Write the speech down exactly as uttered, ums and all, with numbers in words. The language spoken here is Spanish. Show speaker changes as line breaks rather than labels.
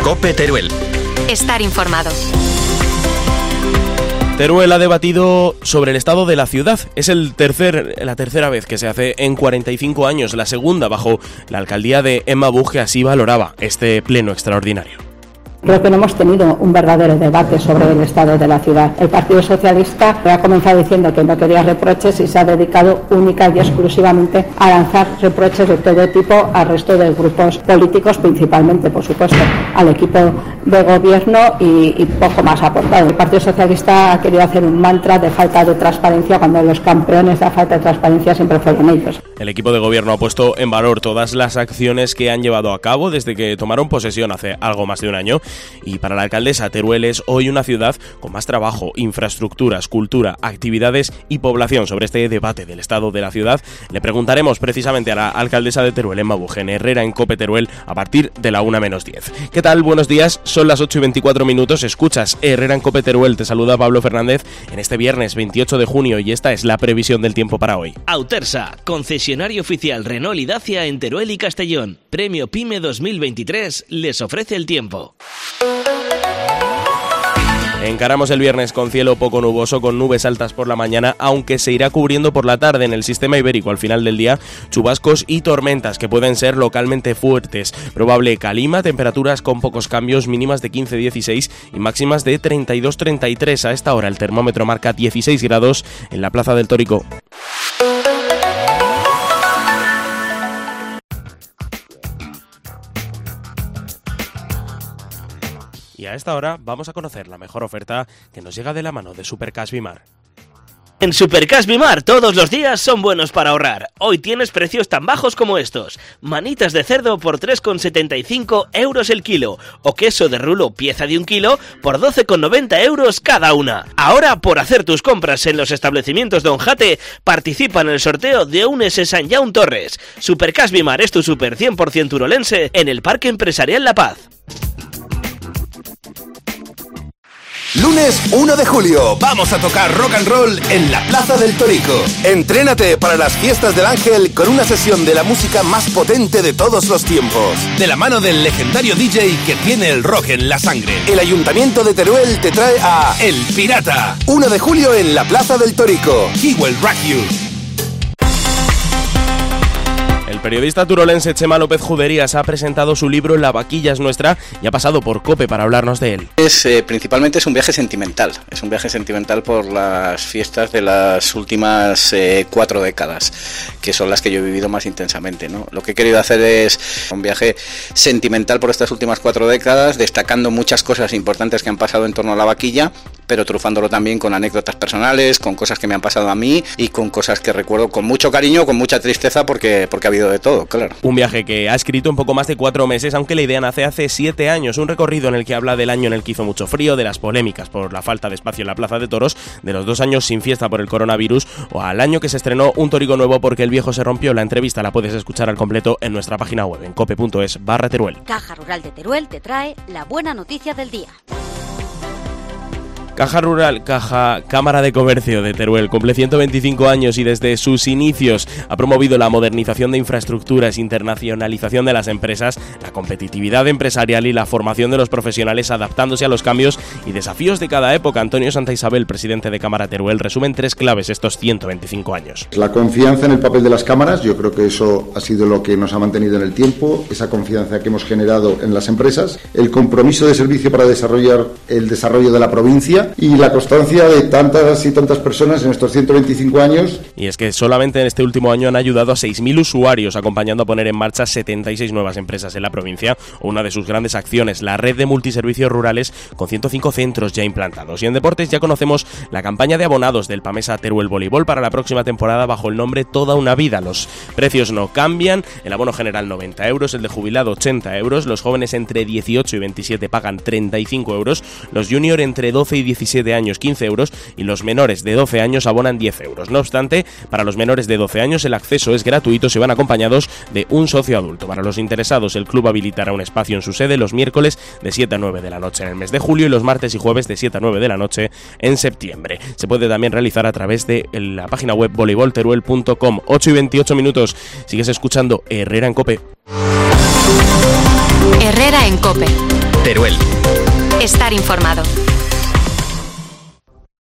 COPE Teruel.
Estar informado.
Teruel ha debatido sobre el estado de la ciudad. Es el tercer, la tercera vez que se hace en cuarenta y cinco años, la segunda bajo la alcaldía de Emma Buch, que así valoraba este pleno extraordinario.
Creo que no hemos tenido un verdadero debate sobre el estado de la ciudad. El Partido Socialista ha comenzado diciendo que no quería reproches y se ha dedicado única y exclusivamente a lanzar reproches de todo tipo al resto de grupos políticos, principalmente, por supuesto, al equipo de gobierno y, y poco más ha aportado. El Partido Socialista ha querido hacer un mantra de falta de transparencia cuando los campeones de la falta de transparencia siempre fueron ellos.
El equipo de gobierno ha puesto en valor todas las acciones que han llevado a cabo desde que tomaron posesión hace algo más de un año. Y para la alcaldesa, Teruel es hoy una ciudad con más trabajo, infraestructuras, cultura, actividades y población. Sobre este debate del estado de la ciudad le preguntaremos precisamente a la alcaldesa de Teruel, Emma Buch, en Herrera en COPE Teruel, a partir de la una menos diez. ¿Qué tal? Buenos días, son las ocho y veinticuatro minutos, escuchas Herrera en COPE Teruel, te saluda Pablo Fernández en este viernes veintiocho de junio y esta es la previsión del tiempo para hoy.
Autersa, concesionario oficial Renault y Dacia en Teruel y Castellón. Premio PYME dos mil veintitrés les ofrece el tiempo.
Encaramos el viernes con cielo poco nuboso, con nubes altas por la mañana, aunque se irá cubriendo por la tarde en el sistema ibérico al final del día, chubascos y tormentas que pueden ser localmente fuertes. Probable calima, temperaturas con pocos cambios, mínimas de quince a dieciséis y máximas de treinta y dos a treinta y tres. A esta hora el termómetro marca dieciséis grados en la Plaza del Tórico. Y a esta hora vamos a conocer la mejor oferta que nos llega de la mano de Supercash Bimar.
En Supercash Bimar todos los días son buenos para ahorrar. Hoy tienes precios tan bajos como estos. Manitas de cerdo por tres con setenta y cinco euros el kilo. O queso de rulo pieza de un kilo por doce con noventa euros cada una. Ahora, por hacer tus compras en los establecimientos Don Jate, participa en el sorteo de un S San Jaume Torres. Supercash Bimar es tu super cien por ciento urolense en el Parque Empresarial La Paz.
Lunes uno de julio, vamos a tocar rock and roll en la Plaza del Tórico. Entrénate para las fiestas del Ángel con una sesión de la música más potente de todos los tiempos. De la mano del legendario D J que tiene el rock en la sangre. El Ayuntamiento de Teruel te trae a El Pirata. uno de julio en la Plaza del Tórico. He will rock you.
El periodista turolense Chema López Juderías ha presentado su libro La vaquilla es nuestra y ha pasado por COPE para hablarnos de él.
Es, eh, principalmente es un viaje sentimental, es un viaje sentimental por las fiestas de las últimas eh, cuatro décadas, que son las que yo he vivido más intensamente, ¿no? Lo que he querido hacer es un viaje sentimental por estas últimas cuatro décadas, destacando muchas cosas importantes que han pasado en torno a la vaquilla, pero trufándolo también con anécdotas personales, con cosas que me han pasado a mí y con cosas que recuerdo con mucho cariño, con mucha tristeza, porque, porque ha habido de todo, claro.
Un viaje que ha escrito en poco más de cuatro meses, aunque la idea nace hace siete años. Un recorrido en el que habla del año en el que hizo mucho frío, de las polémicas por la falta de espacio en la Plaza de Toros, de los dos años sin fiesta por el coronavirus o al año que se estrenó un tórico nuevo porque el viejo se rompió. La entrevista la puedes escuchar al completo en nuestra página web en cope punto es barra Teruel.
Caja Rural de Teruel te trae la buena noticia del día.
Caja Rural, Caja Cámara de Comercio de Teruel, cumple ciento veinticinco años y desde sus inicios ha promovido la modernización de infraestructuras, internacionalización de las empresas, la competitividad empresarial y la formación de los profesionales adaptándose a los cambios y desafíos de cada época. Antonio Santa Isabel, presidente de Cámara Teruel, resume en tres claves estos ciento veinticinco años.
La confianza en el papel de las cámaras, yo creo que eso ha sido lo que nos ha mantenido en el tiempo, esa confianza que hemos generado en las empresas, el compromiso de servicio para desarrollar el desarrollo de la provincia y la constancia de tantas y tantas personas en estos ciento veinticinco años.
Y es que solamente en este último año han ayudado a seis mil usuarios, acompañando a poner en marcha setenta y seis nuevas empresas en la provincia. Una de sus grandes acciones, la red de multiservicios rurales con ciento cinco centros ya implantados. Y en deportes ya conocemos la campaña de abonados del Pamesa Teruel Voleibol para la próxima temporada bajo el nombre Toda una vida. Los precios no cambian, el abono general noventa euros, el de jubilado ochenta euros, los jóvenes entre dieciocho y veintisiete pagan treinta y cinco euros, los junior entre doce y diecisiete años quince euros y los menores de doce años abonan diez euros. No obstante, para los menores de doce años el acceso es gratuito si van acompañados de un socio adulto. Para los interesados, el club habilitará un espacio en su sede los miércoles de siete a nueve de la noche en el mes de julio y los martes y jueves de siete a nueve de la noche en septiembre. Se puede también realizar a través de la página web voleibol teruel punto com. ocho y veintiocho minutos. Sigues escuchando Herrera en COPE.
Herrera en COPE.
Teruel.
Estar informado.